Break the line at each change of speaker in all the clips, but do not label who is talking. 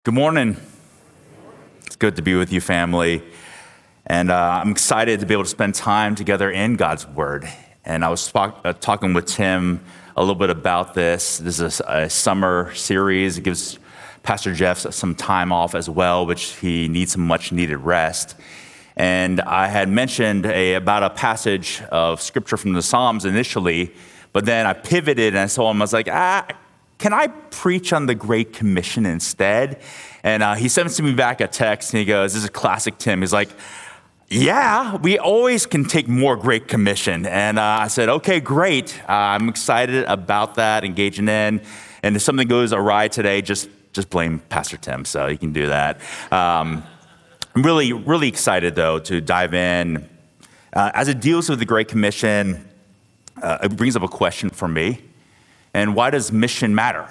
Good morning. It's good to be with you, family. And I'm excited to be able to spend time together in God's Word. And I was talking with Tim a little bit about this. This is a summer series. It gives Pastor Jeff some time off as well, which he needs some much needed rest. And I had mentioned about a passage of scripture from the Psalms initially, but then I pivoted and I told him, I was like, can I preach on the Great Commission instead? And he sends me back a text and he goes, this is classic Tim. He's like, yeah, we always can take more Great Commission. And I said, okay, great. I'm excited about that, engaging in. And if something goes awry today, just blame Pastor Tim, so you can do that. I'm really excited, though, to dive in. As it deals with the Great Commission, it brings up a question for me. And why does mission matter?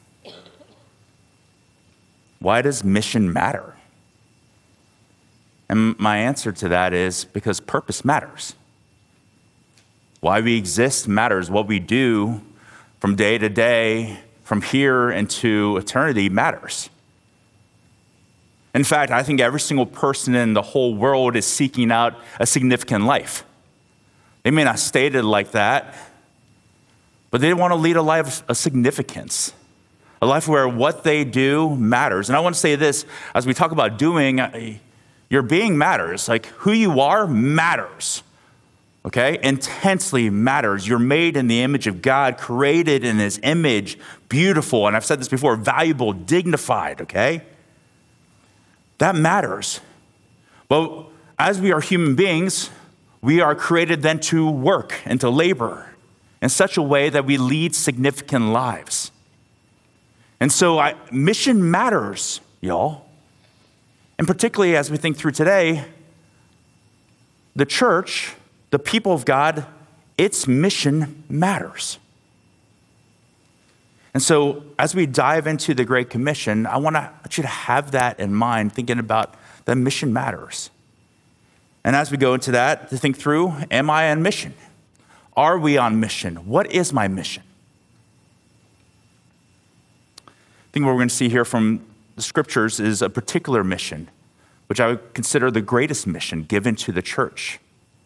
Why does mission matter? And my answer to that is because purpose matters. Why we exist matters. What we do from day to day, from here into eternity matters. In fact, I think every single person in the whole world is seeking out a significant life. They may not state it like that, but they want to lead a life of significance, a life where what they do matters. And I want to say this, as we talk about doing, your being matters. Like who you are matters, okay? Intensely matters. You're made in the image of God, created in his image, beautiful. And I've said this before, valuable, dignified, okay? That matters. But as we are human beings, we are created then to work and to labor in such a way that we lead significant lives. And so mission matters, y'all. And particularly as we think through today, the church, the people of God, its mission matters. And so as we dive into the Great Commission, I want you to have that in mind, thinking about that mission matters. And as we go into that, to think through, am I on mission? Are we on mission? What is my mission? I think what we're going to see here from the scriptures is a particular mission, which I would consider the greatest mission given to the church.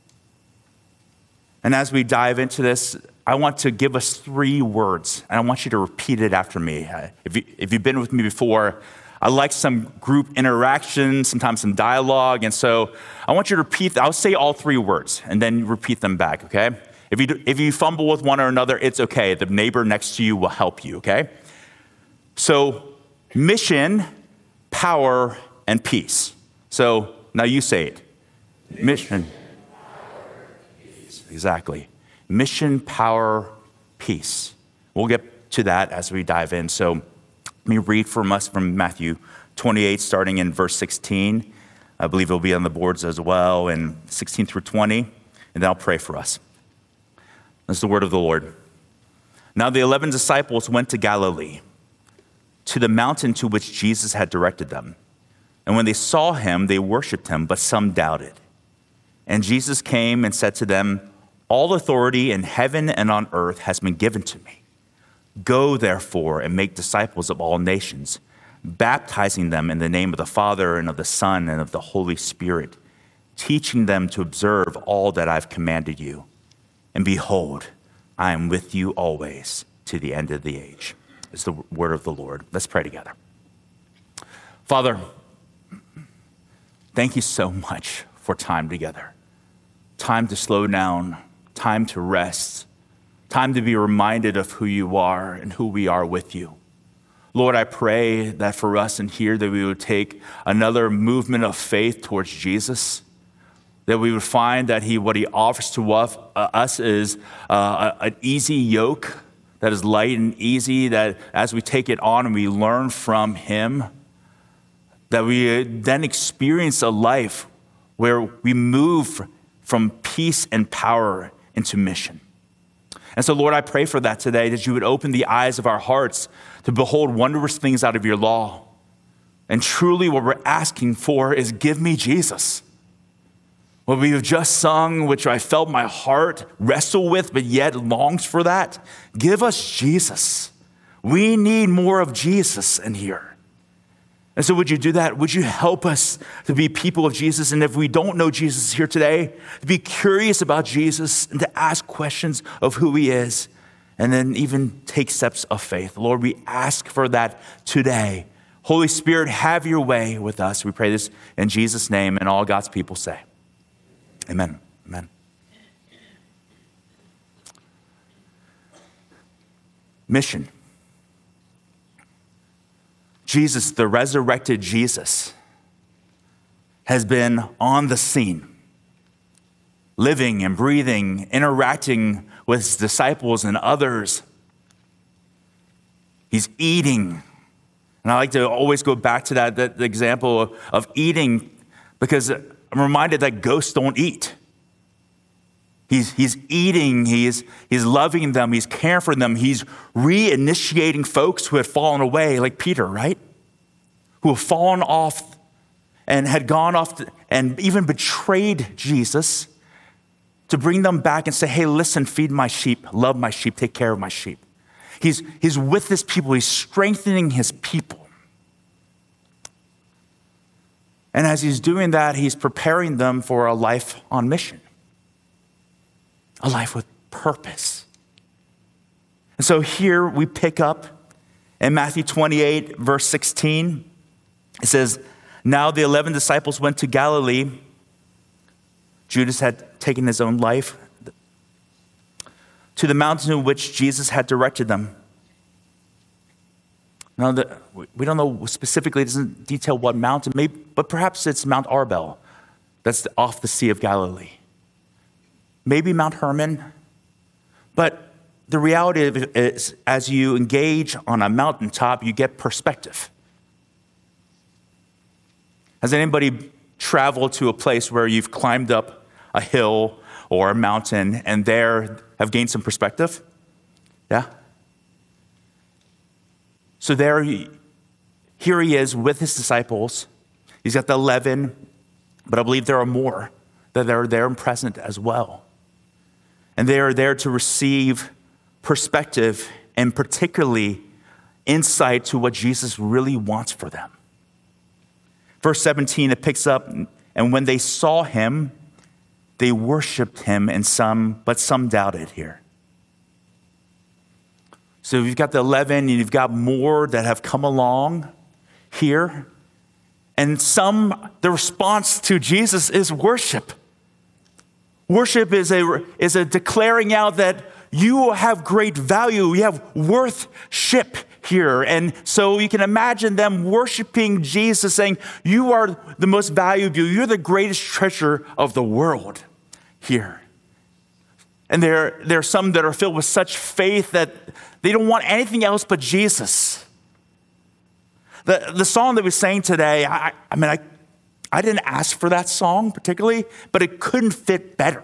And as we dive into this, I want to give us 3 words, and I want you to repeat it after me. If you've been with me before, I like some group interaction, sometimes some dialogue, and so I want you to repeat. I'll say all 3 words, and then repeat them back, okay? If you fumble with one or another, it's okay. The neighbor next to you will help you, okay? So, mission, power, and peace. So, now you say it. Mission, power, peace. Exactly. Mission, power, peace. We'll get to that as we dive in. So, let me read from Matthew 28, starting in verse 16. I believe it'll be on the boards as well, and 16 through 20, and then I'll pray for us. That's the word of the Lord. Now the 11 disciples went to Galilee, to the mountain to which Jesus had directed them. And when they saw him, they worshiped him, but some doubted. And Jesus came and said to them, all authority in heaven and on earth has been given to me. Go, therefore, and make disciples of all nations, baptizing them in the name of the Father and of the Son and of the Holy Spirit, teaching them to observe all that I've commanded you. And behold, I am with you always to the end of the age. It's the word of the Lord. Let's pray together. Father, thank you so much for time together. Time to slow down, time to rest, time to be reminded of who you are and who we are with you. Lord, I pray that for us in here that we would take another movement of faith towards Jesus, that we would find that what he offers to us is an easy yoke that is light and easy, that as we take it on and we learn from him, that we then experience a life where we move from peace and power into mission. And so, Lord, I pray for that today, that you would open the eyes of our hearts to behold wondrous things out of your law. And truly what we're asking for is give me Jesus. What we have just sung, which I felt my heart wrestle with, but yet longs for that. Give us Jesus. We need more of Jesus in here. And so would you do that? Would you help us to be people of Jesus? And if we don't know Jesus here today, to be curious about Jesus and to ask questions of who he is, and then even take steps of faith. Lord, we ask for that today. Holy Spirit, have your way with us. We pray this in Jesus' name, and all God's people say, amen. Amen. Mission. Jesus, the resurrected Jesus, has been on the scene, living and breathing, interacting with his disciples and others. He's eating. And I like to always go back to that example of eating, because I'm reminded that ghosts don't eat. He's eating, he's loving them, he's caring for them, he's reinitiating folks who had fallen away, like Peter, right? Who have fallen off and had gone off and even betrayed Jesus, to bring them back and say, hey, listen, feed my sheep, love my sheep, take care of my sheep. He's with his people, he's strengthening his people. And as he's doing that, he's preparing them for a life on mission. A life with purpose. And so here we pick up in Matthew 28, verse 16. It says, now the 11 disciples went to Galilee. Judas had taken his own life, to the mountain in which Jesus had directed them. Now, we don't know specifically, it doesn't detail what mountain, but perhaps it's Mount Arbel. That's off the Sea of Galilee. Maybe Mount Hermon. But the reality of it is, as you engage on a mountaintop, you get perspective. Has anybody traveled to a place where you've climbed up a hill or a mountain and there have gained some perspective? Yeah? So here he is with his disciples. He's got the 11, but I believe there are more that are there and present as well. And they are there to receive perspective and particularly insight to what Jesus really wants for them. Verse 17, it picks up, and when they saw him, they worshiped him, but some doubted here. So you've got the 11, and you've got more that have come along here. And the response to Jesus is worship. Worship is a declaring out that you have great value, you have worth-ship here. And so you can imagine them worshiping Jesus, saying, you are the most valuable, you're the greatest treasure of the world here. And there are some that are filled with such faith that they don't want anything else but Jesus. The song that we sang today, I didn't ask for that song particularly, but it couldn't fit better.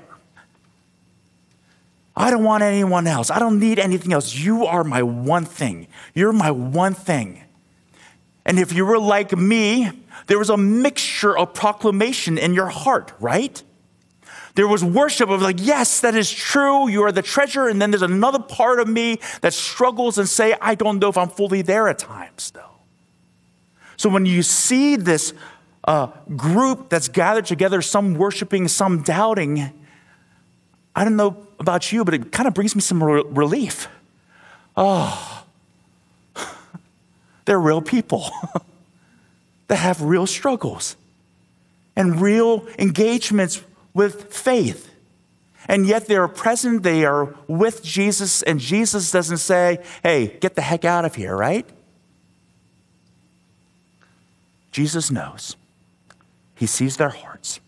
I don't want anyone else. I don't need anything else. You are my one thing. You're my one thing. And if you were like me, there was a mixture of proclamation in your heart, right? There was worship of like, yes, that is true. You are the treasure. And then there's another part of me that struggles and say, I don't know if I'm fully there at times, though. So when you see this group that's gathered together, some worshiping, some doubting, I don't know about you, but it kind of brings me some relief. Oh, they're real people that have real struggles and real engagements with faith. And yet they're present, they are with Jesus, and Jesus doesn't say, hey, get the heck out of here, right? Jesus knows. He sees their hearts.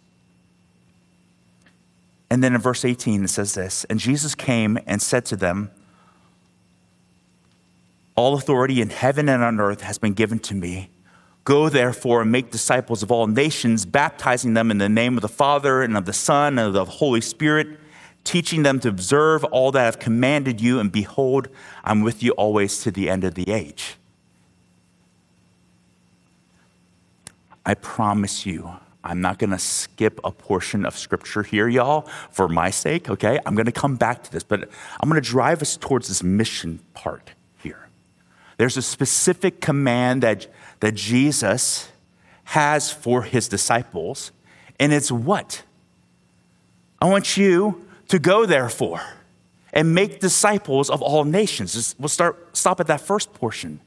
And then in verse 18, it says this, and Jesus came and said to them, all authority in heaven and on earth has been given to me. Go therefore and make disciples of all nations, baptizing them in the name of the Father and of the Son and of the Holy Spirit, teaching them to observe all that I've commanded you, and behold, I'm with you always to the end of the age. I promise you, I'm not going to skip a portion of scripture here, y'all, for my sake, okay? I'm going to come back to this, but I'm going to drive us towards this mission part here. There's a specific command that Jesus has for his disciples, and it's what? I want you to go, therefore, and make disciples of all nations. We'll stop at that first portion.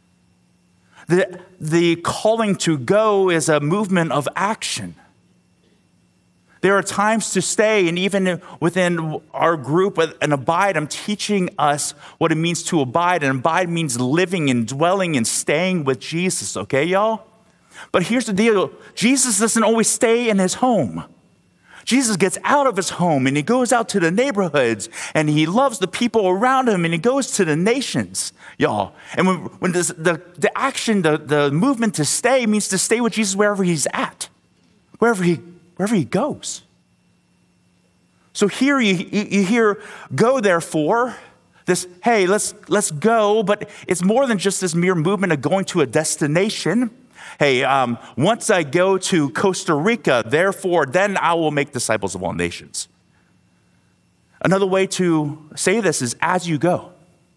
The calling to go is a movement of action. There are times to stay, and even within our group and abide, I'm teaching us what it means to abide. And abide means living and dwelling and staying with Jesus, okay, y'all? But here's the deal. Jesus doesn't always stay in his home. Jesus gets out of his home and he goes out to the neighborhoods and he loves the people around him and he goes to the nations, y'all. And when the action, the movement to stay means to stay with Jesus wherever he's at, wherever he goes. So here you hear, go therefore, this, hey, let's go, but it's more than just this mere movement of going to a destination. Hey, once I go to Costa Rica, therefore, then I will make disciples of all nations. Another way to say this is as you go.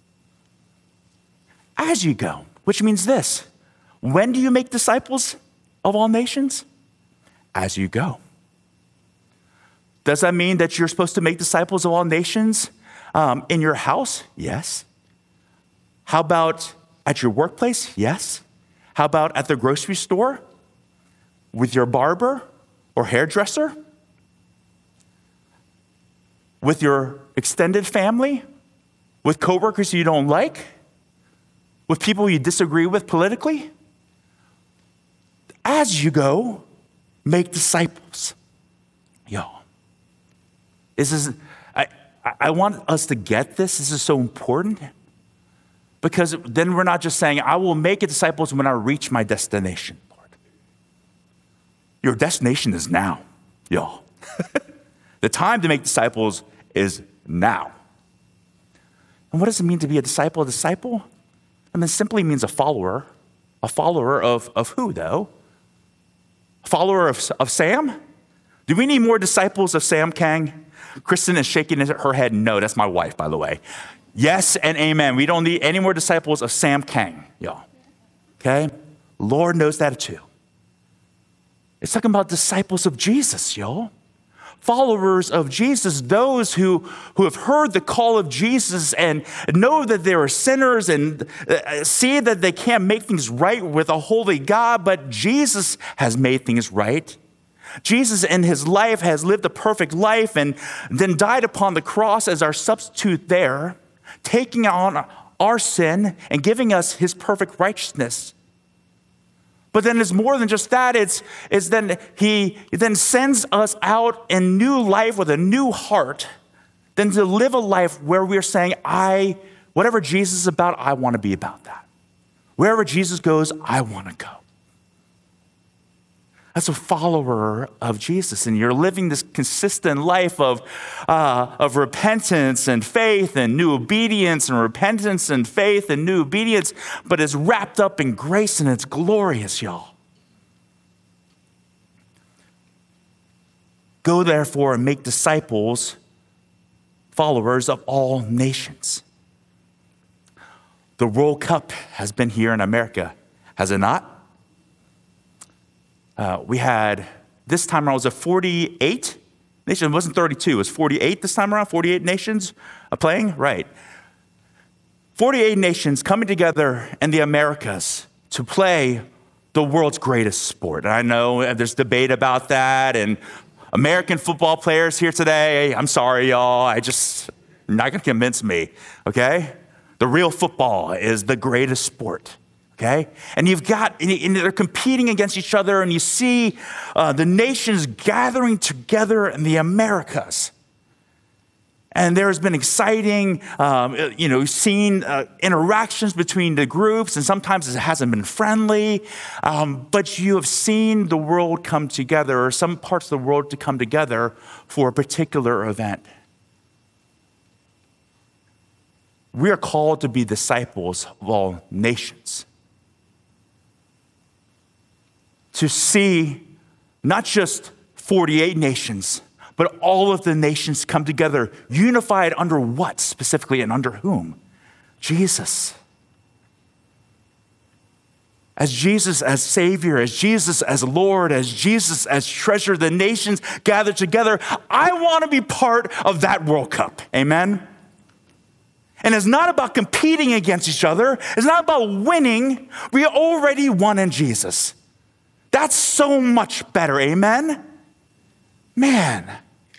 As you go, which means this. When do you make disciples of all nations? As you go. Does that mean that you're supposed to make disciples of all nations in your house? Yes. How about at your workplace? Yes. How about at the grocery store? With your barber or hairdresser? With your extended family? With coworkers you don't like? With people you disagree with politically? As you go, make disciples. Y'all. I want us to get this. This is so important. Because then we're not just saying, I will make it disciples when I reach my destination, Lord. Your destination is now, y'all. The time to make disciples is now. And what does it mean to be a disciple? A disciple? I mean, it simply means a follower. A follower of who, though? A follower of Sam? Do we need more disciples of Sam Kang? Kristen is shaking her head. No, that's my wife, by the way. Yes and amen. We don't need any more disciples of Sam Kang, y'all. Okay? Lord knows that too. It's talking about disciples of Jesus, y'all. Followers of Jesus, those who have heard the call of Jesus and know that they are sinners and see that they can't make things right with a holy God, but Jesus has made things right. Jesus in his life has lived a perfect life and then died upon the cross as our substitute there, taking on our sin and giving us his perfect righteousness. But then it's more than just that. It's then he then sends us out in new life with a new heart, then to live a life where we're saying, whatever Jesus is about, I want to be about that. Wherever Jesus goes, I want to go. As a follower of Jesus, and you're living this consistent life of repentance and faith and new obedience and repentance and faith and new obedience, but it's wrapped up in grace and it's glorious, y'all. Go therefore and make disciples, followers of all nations. The World Cup has been here in America, has it not? We had, this time around, was it 48 nations? It wasn't 32, it was 48 this time around, 48 nations playing? Right. 48 nations coming together in the Americas to play the world's greatest sport. And I know there's debate about that, and American football players here today, I'm sorry, y'all, you're not going to convince me, okay? The real football is the greatest sport. Okay? And and they're competing against each other, and you see the nations gathering together in the Americas. And there's been exciting, seeing interactions between the groups, and sometimes it hasn't been friendly, but you have seen the world come together, or some parts of the world to come together for a particular event. We are called to be disciples of all nations. To see not just 48 nations, but all of the nations come together, unified under what specifically and under whom? Jesus. as Jesus as Savior, as Jesus as Lord, as Jesus as treasure, the nations gather together. I want to be part of that World Cup. Amen? And it's not about competing against each other. It's not about winning. We already won in Jesus. That's so much better. Amen? Man.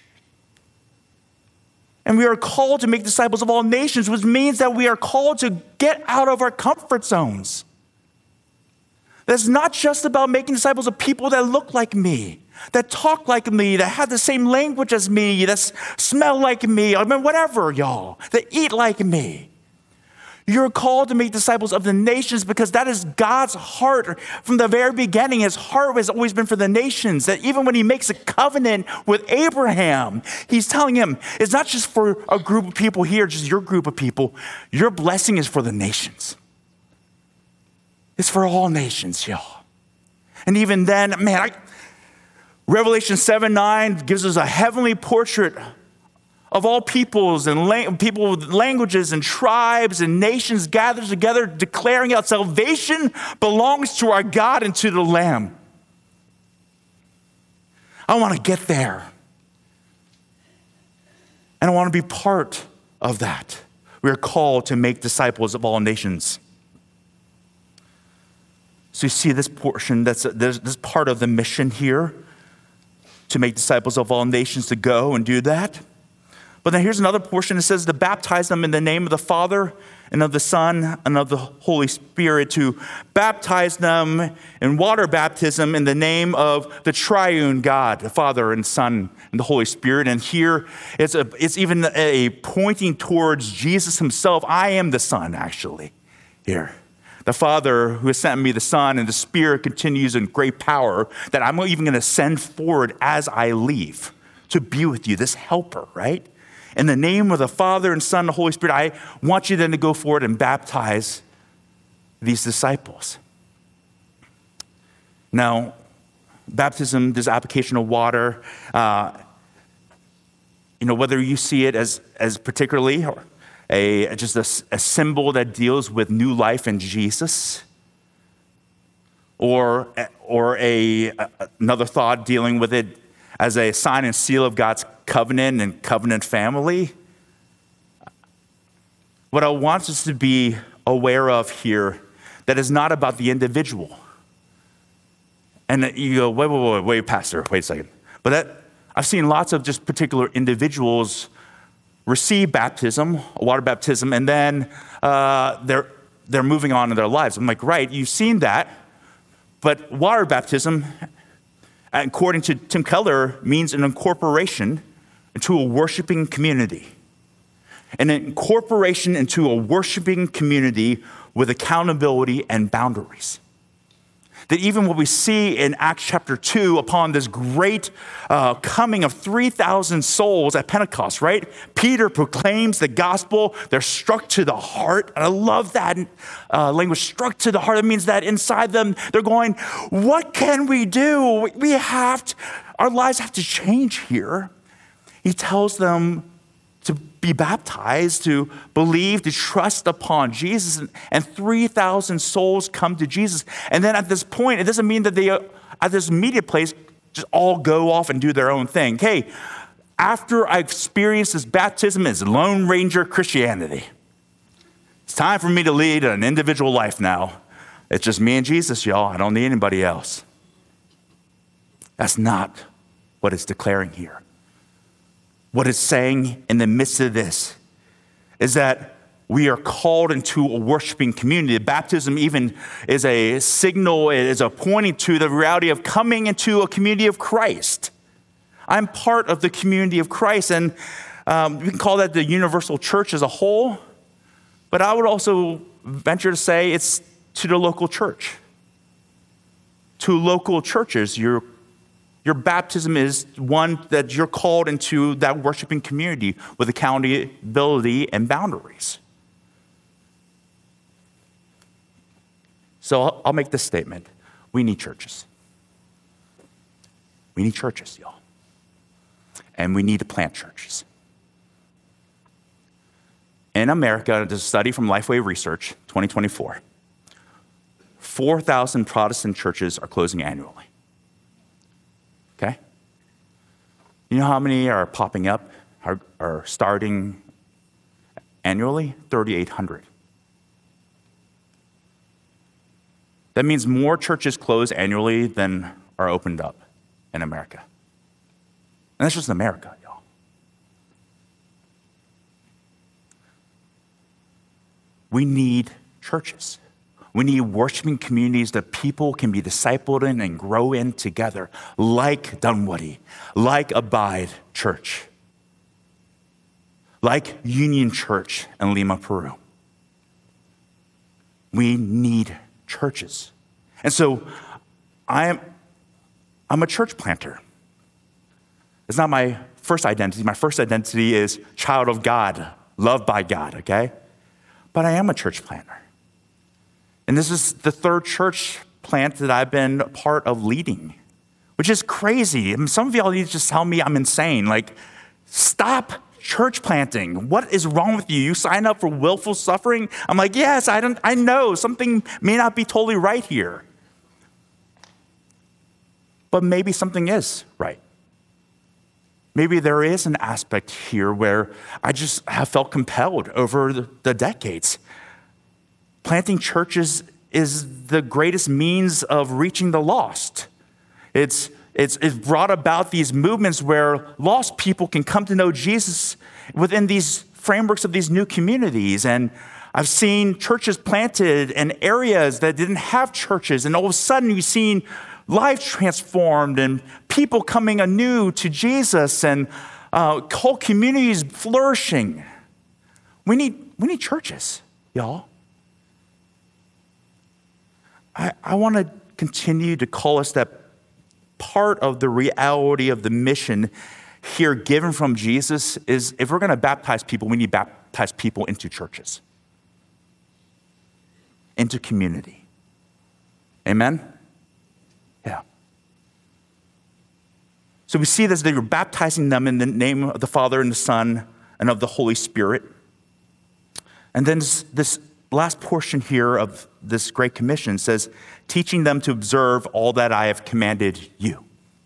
And we are called to make disciples of all nations, which means that we are called to get out of our comfort zones. That's not just about making disciples of people that look like me, that talk like me, that have the same language as me, that smell like me, I mean, whatever, y'all, that eat like me. You're called to make disciples of the nations because that is God's heart from the very beginning. His heart has always been for the nations, that even when he makes a covenant with Abraham, he's telling him, it's not just for a group of people here, just your group of people. Your blessing is for the nations. It's for all nations, y'all. And even then, man, Revelation 7:9 gives us a heavenly portrait of all peoples and people with languages and tribes and nations gathered together, declaring out salvation belongs to our God and to the Lamb. I want to get there. And I want to be part of that. We are called to make disciples of all nations. So you see this portion, this part of the mission here, to make disciples of all nations, to go and do that. But then here's another portion. It says to baptize them in the name of the Father and of the Son and of the Holy Spirit, to baptize them in water baptism in the name of the triune God, the Father and Son and the Holy Spirit. And here it's even a pointing towards Jesus himself. I am the Son, actually, here. The Father who has sent me the Son, and the Spirit continues in great power that I'm even going to send forward as I leave to be with you, this helper, right? In the name of the Father and Son and the Holy Spirit, I want you then to go forward and baptize these disciples. Now, baptism, this application of water, whether you see it as particularly or just a symbol that deals with new life in Jesus, or another thought dealing with it as a sign and seal of God's covenant and covenant family. What I want us to be aware of here, that is not about the individual. And you go, wait, Pastor, wait a second. But I've seen lots of just particular individuals receive baptism, water baptism, and then they're moving on in their lives. I'm like, right, you've seen that, but water baptism, according to Tim Keller, means an incorporation into a worshiping community. An incorporation into a worshiping community with accountability and boundaries. That even what we see in Acts chapter 2, upon this great coming of 3,000 souls at Pentecost, right? Peter proclaims the gospel. They're struck to the heart. And I love that language, struck to the heart. It means that inside them, they're going, what can we do? Our lives have to change here. He tells them to be baptized, to believe, to trust upon Jesus. And 3,000 souls come to Jesus. And then at this point, it doesn't mean that they, at this immediate place, just all go off and do their own thing. Hey, after I experienced this baptism, it's Lone Ranger Christianity. It's time for me to lead an individual life now. It's just me and Jesus, y'all. I don't need anybody else. That's not what it's declaring here. What it's saying in the midst of this is that we are called into a worshiping community. Baptism even is a signal, it is a pointing to the reality of coming into a community of Christ. I'm part of the community of Christ, and we can call that the universal church as a whole, but I would also venture to say it's to the local church. To local churches, your baptism is one that you're called into that worshiping community with accountability and boundaries. So I'll make this statement. We need churches. We need churches, y'all. And we need to plant churches. In America, there's a study from Lifeway Research, 2024. 4,000 Protestant churches are closing annually. Okay? You know how many are popping up, are starting annually? 3,800. That means more churches close annually than are opened up in America. And that's just America, y'all. We need churches. We need worshiping communities that people can be discipled in and grow in together, like Dunwoody, like Abide Church, like Union Church in Lima, Peru. We need churches. And so I'm a church planter. It's not my first identity. My first identity is child of God, loved by God, okay? But I am a church planter. And this is the third church plant that I've been a part of leading, which is crazy. I mean, some of y'all need to just tell me I'm insane. Like, stop church planting. What is wrong with you? You sign up for willful suffering? I'm like, yes, I know something may not be totally right here. But maybe something is right. Maybe there is an aspect here where I just have felt compelled over the decades. Planting churches is the greatest means of reaching the lost. It's brought about these movements where lost people can come to know Jesus within these frameworks of these new communities. And I've seen churches planted in areas that didn't have churches. And all of a sudden you've seen lives transformed and people coming anew to Jesus and whole communities flourishing. We need churches, y'all. I want to continue to call us that part of the reality of the mission here given from Jesus is if we're going to baptize people, we need to baptize people into churches, into community. Amen? Yeah. So we see this, that you're baptizing them in the name of the Father and the Son and of the Holy Spirit. And then this last portion here of this Great Commission says, teaching them to observe all that I have commanded you.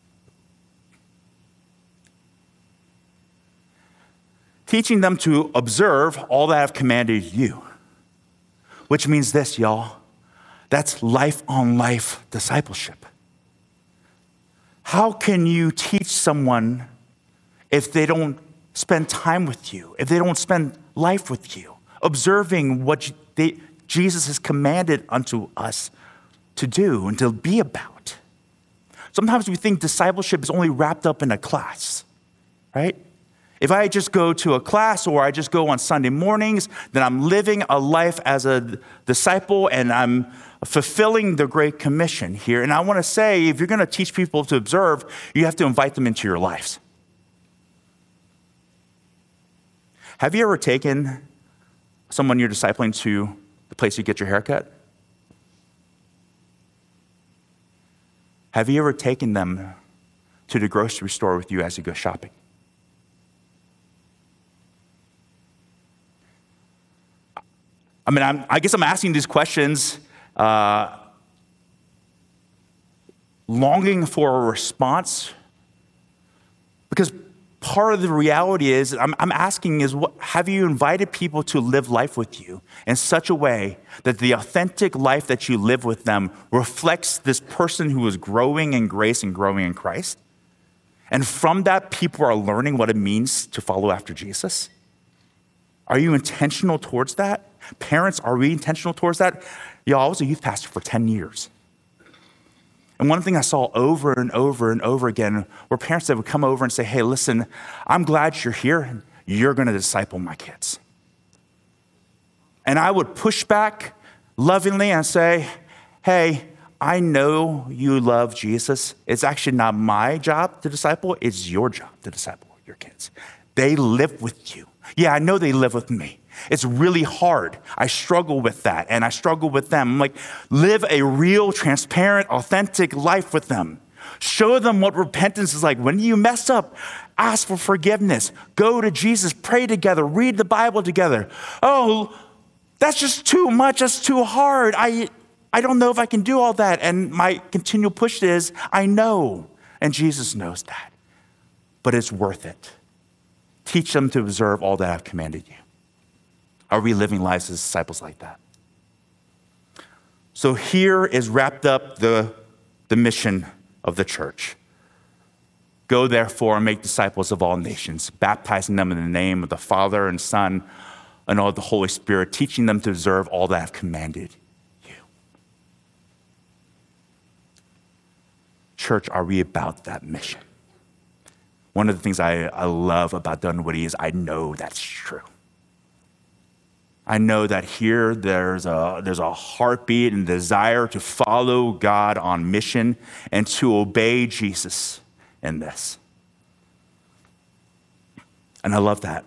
Teaching them to observe all that I've commanded you. Which means this, y'all. That's life-on-life discipleship. How can you teach someone if they don't spend time with you, if they don't spend life with you, observing what Jesus has commanded unto us to do and to be about? Sometimes we think discipleship is only wrapped up in a class, right? If I just go to a class or I just go on Sunday mornings, then I'm living a life as a disciple and I'm fulfilling the Great Commission here. And I want to say, if you're going to teach people to observe, you have to invite them into your lives. Have you ever taken someone you're discipling to the place you get your haircut? Have you ever taken them to the grocery store with you as you go shopping? I mean, I guess I'm asking these questions longing for a response, because part of the reality is, I'm asking is, have you invited people to live life with you in such a way that the authentic life that you live with them reflects this person who is growing in grace and growing in Christ? And from that, people are learning what it means to follow after Jesus? Are you intentional towards that? Parents, are we intentional towards that? I was a youth pastor for 10 years. And one thing I saw over and over and over again were parents that would come over and say, hey, listen, I'm glad you're here. You're going to disciple my kids. And I would push back lovingly and say, hey, I know you love Jesus. It's actually not my job to disciple. It's your job to disciple your kids. They live with you. Yeah, I know they live with me. It's really hard. I struggle with that, and I struggle with them. I'm like, live a real, transparent, authentic life with them. Show them what repentance is like. When you mess up, ask for forgiveness. Go to Jesus, pray together, read the Bible together. Oh, that's just too much. That's too hard. I don't know if I can do all that. And my continual push is, I know. And Jesus knows that. But it's worth it. Teach them to observe all that I've commanded you. Are we living lives as disciples like that? So here is wrapped up the mission of the church. Go therefore and make disciples of all nations, baptizing them in the name of the Father and Son and of the Holy Spirit, teaching them to observe all that I've commanded you. Church, are we about that mission? One of the things I love about Dunwoody is I know that's true. I know that here there's a heartbeat and desire to follow God on mission and to obey Jesus in this. And I love that.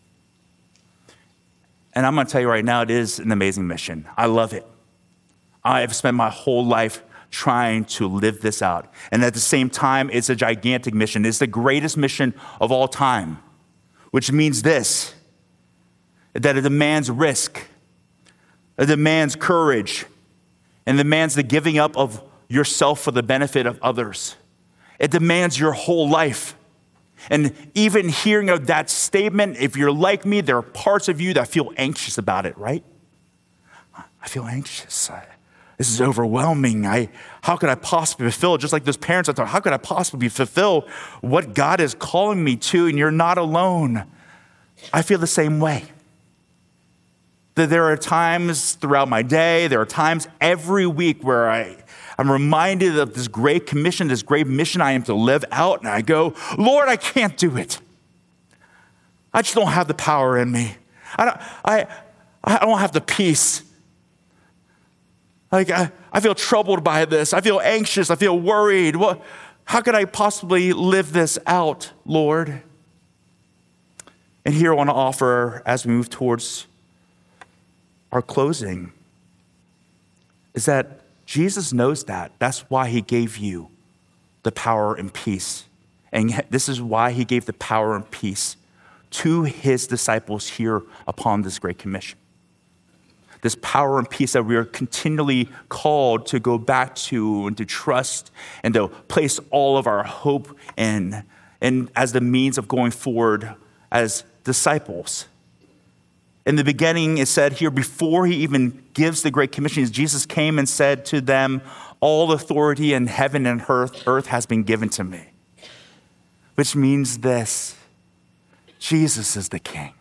And I'm going to tell you right now, it is an amazing mission. I love it. I have spent my whole life trying to live this out. And at the same time, it's a gigantic mission. It's the greatest mission of all time, which means this, that it demands risk, it demands courage, and demands the giving up of yourself for the benefit of others. It demands your whole life. And even hearing of that statement, if you're like me, there are parts of you that feel anxious about it, right? I feel anxious. This is overwhelming. How could I possibly fulfill, just like those parents I thought, how could I possibly fulfill what God is calling me to? And you're not alone. I feel the same way. That there are times throughout my day, there are times every week where I'm reminded of this great commission, this great mission I am to live out, and I go, Lord, I can't do it. I just don't have the power in me. I don't have the peace. I feel troubled by this. I feel anxious. I feel worried. How could I possibly live this out, Lord? And here I want to offer, as we move towards our closing, is that Jesus knows that. That's why he gave you the power and peace. And this is why he gave the power and peace to his disciples here upon this great commission. This power and peace that we are continually called to go back to and to trust and to place all of our hope in, and as the means of going forward as disciples. In the beginning, it said here, before he even gives the Great Commission, Jesus came and said to them, all authority in heaven and earth has been given to me. Which means this, Jesus is the King.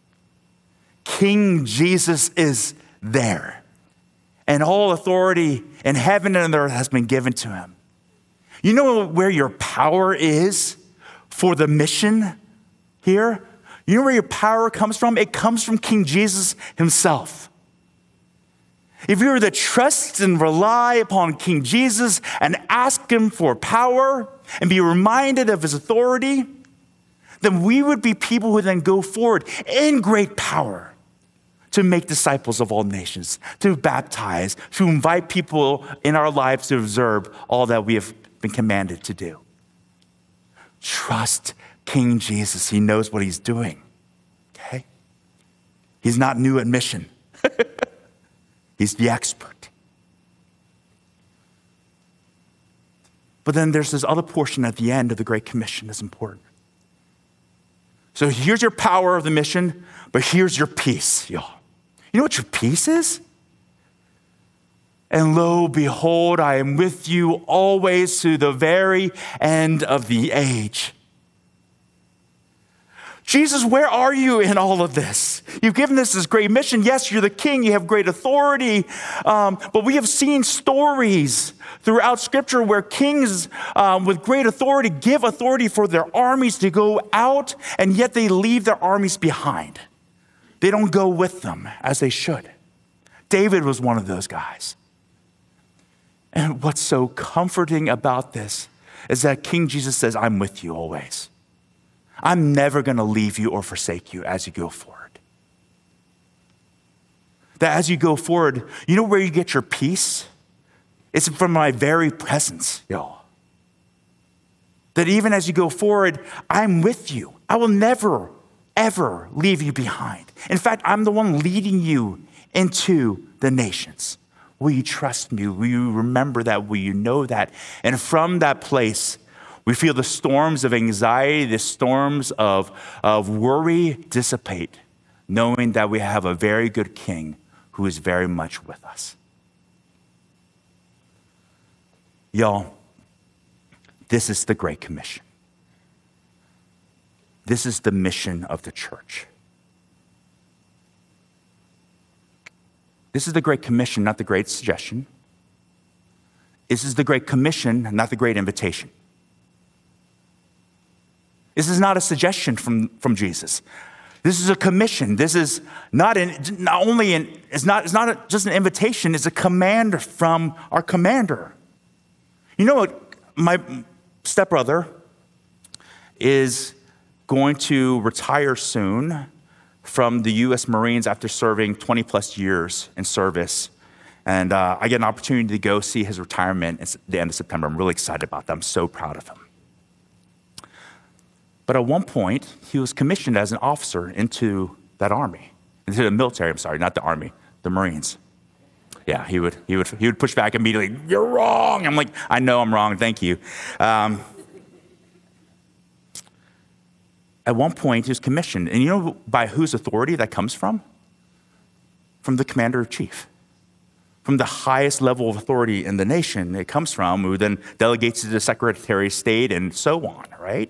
King Jesus is there. And all authority in heaven and earth has been given to him. You know where your power is for the mission here? You know where your power comes from? It comes from King Jesus himself. If you were to trust and rely upon King Jesus and ask him for power and be reminded of his authority, then we would be people who then go forward in great power to make disciples of all nations, to baptize, to invite people in our lives to observe all that we have been commanded to do. Trust King Jesus. He knows what he's doing. Okay? He's not new at mission. He's the expert. But then there's this other portion at the end of the Great Commission that's important. So here's your power of the mission, but here's your peace, y'all. You know what your peace is? And lo, behold, I am with you always to the very end of the age. Jesus, where are you in all of this? You've given us this great mission. Yes, you're the king. You have great authority. But we have seen stories throughout Scripture where kings with great authority give authority for their armies to go out, and yet they leave their armies behind. They don't go with them as they should. David was one of those guys. And what's so comforting about this is that King Jesus says, I'm with you always. I'm never going to leave you or forsake you as you go forward. That as you go forward, you know where you get your peace? It's from my very presence, y'all. That even as you go forward, I'm with you. I will never, ever leave you behind. In fact, I'm the one leading you into the nations. Will you trust me? Will you remember that? Will you know that? And from that place, we feel the storms of anxiety, the storms of worry dissipate, knowing that we have a very good King who is very much with us. Y'all, this is the Great Commission. This is the mission of the church. This is the Great Commission, not the Great Suggestion. This is the Great Commission, not the Great Invitation. This is not a suggestion from Jesus. This is a commission. This is it's not just an invitation, it's a command from our commander. You know what? My stepbrother is going to retire soon from the U.S. Marines after serving 20 plus years in service. And I get an opportunity to go see his retirement at the end of September. I'm really excited about that. I'm so proud of him. But at one point, he was commissioned as an officer into that army, into the military, not the army, the Marines. Yeah, he would push back immediately. You're wrong. I'm like, I know I'm wrong. Thank you. At one point, he was commissioned. And you know by whose authority that comes from? From the commander-in-chief. From the highest level of authority in the nation it comes from, who then delegates to the Secretary of State and so on, right?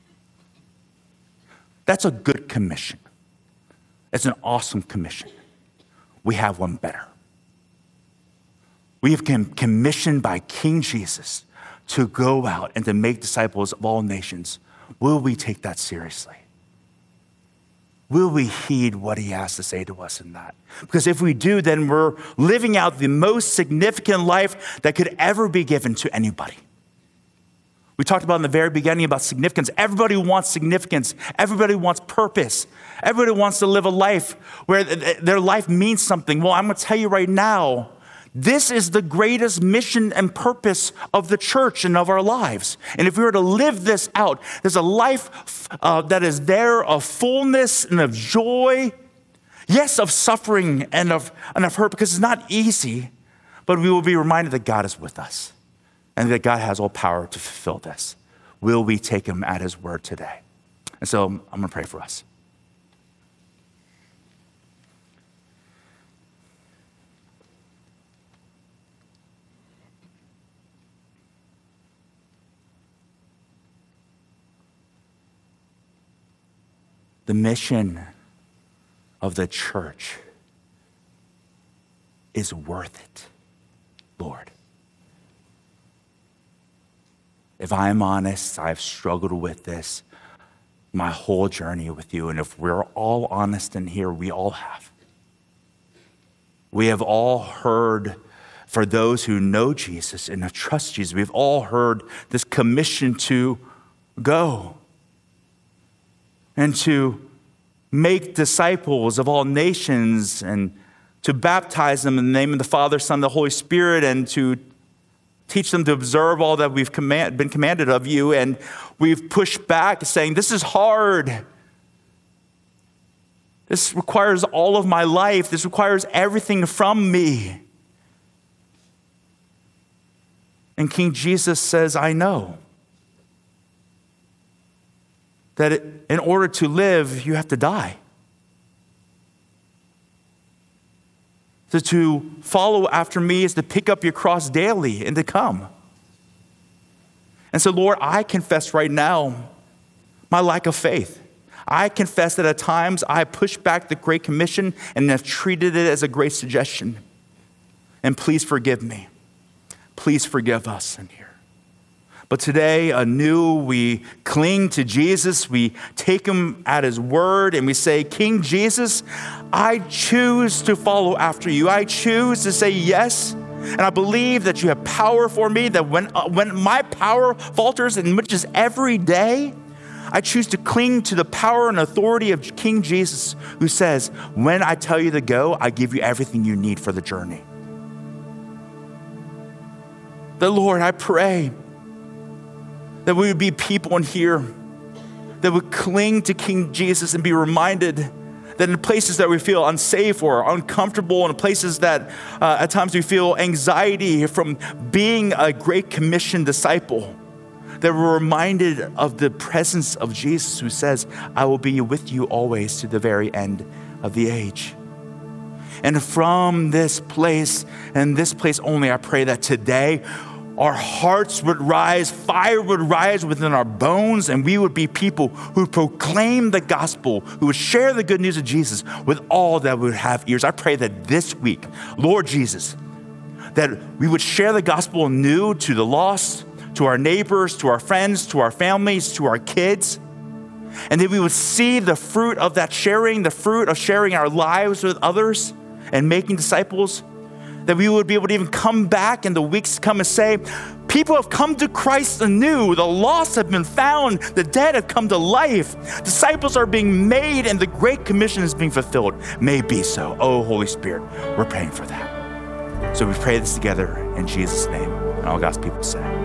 That's a good commission. It's an awesome commission. We have one better. We have been commissioned by King Jesus to go out and to make disciples of all nations. Will we take that seriously? Will we heed what he has to say to us in that? Because if we do, then we're living out the most significant life that could ever be given to anybody. We talked about in the very beginning about significance. Everybody wants significance. Everybody wants purpose. Everybody wants to live a life where their life means something. Well, I'm going to tell you right now, this is the greatest mission and purpose of the church and of our lives. And if we were to live this out, there's a life that is there of fullness and of joy, yes, of suffering and of hurt, because it's not easy, but we will be reminded that God is with us and that God has all power to fulfill this. Will we take him at his word today? And so I'm going to pray for us. The mission of the church is worth it, Lord. If I'm honest, I've struggled with this my whole journey with you. And if we're all honest in here, we all have. We have all heard, for those who know Jesus and trust Jesus, we've all heard this commission to go and to make disciples of all nations and to baptize them in the name of the Father, Son, and the Holy Spirit, and to teach them to observe all that we've been commanded of you. And we've pushed back saying, this is hard. This requires all of my life. This requires everything from me. And King Jesus says, I know that in order to live, you have to die. So to follow after me is to pick up your cross daily and to come. And so, Lord, I confess right now my lack of faith. I confess that at times I push back the Great Commission and have treated it as a great suggestion. And please forgive me. Please forgive us in here. But today, anew, we cling to Jesus. We take him at his word and we say, King Jesus, I choose to follow after you. I choose to say yes. And I believe that you have power for me, that when my power falters, and which is every day, I choose to cling to the power and authority of King Jesus, who says, when I tell you to go, I give you everything you need for the journey. The Lord, I pray that we would be people in here that would cling to King Jesus and be reminded that in places that we feel unsafe or uncomfortable, in places that at times we feel anxiety from being a Great Commission disciple, that we're reminded of the presence of Jesus who says, I will be with you always to the very end of the age. And from this place, and this place only, I pray that today our hearts would rise, fire would rise within our bones, and we would be people who proclaim the gospel, who would share the good news of Jesus with all that would have ears. I pray that this week, Lord Jesus, that we would share the gospel anew to the lost, to our neighbors, to our friends, to our families, to our kids, and that we would see the fruit of that sharing, the fruit of sharing our lives with others and making disciples, that we would be able to even come back in the weeks to come and say, people have come to Christ anew, the lost have been found, the dead have come to life, disciples are being made, and the Great Commission is being fulfilled. May it be so. Oh, Holy Spirit, we're praying for that. So we pray this together in Jesus' name. And all God's people say.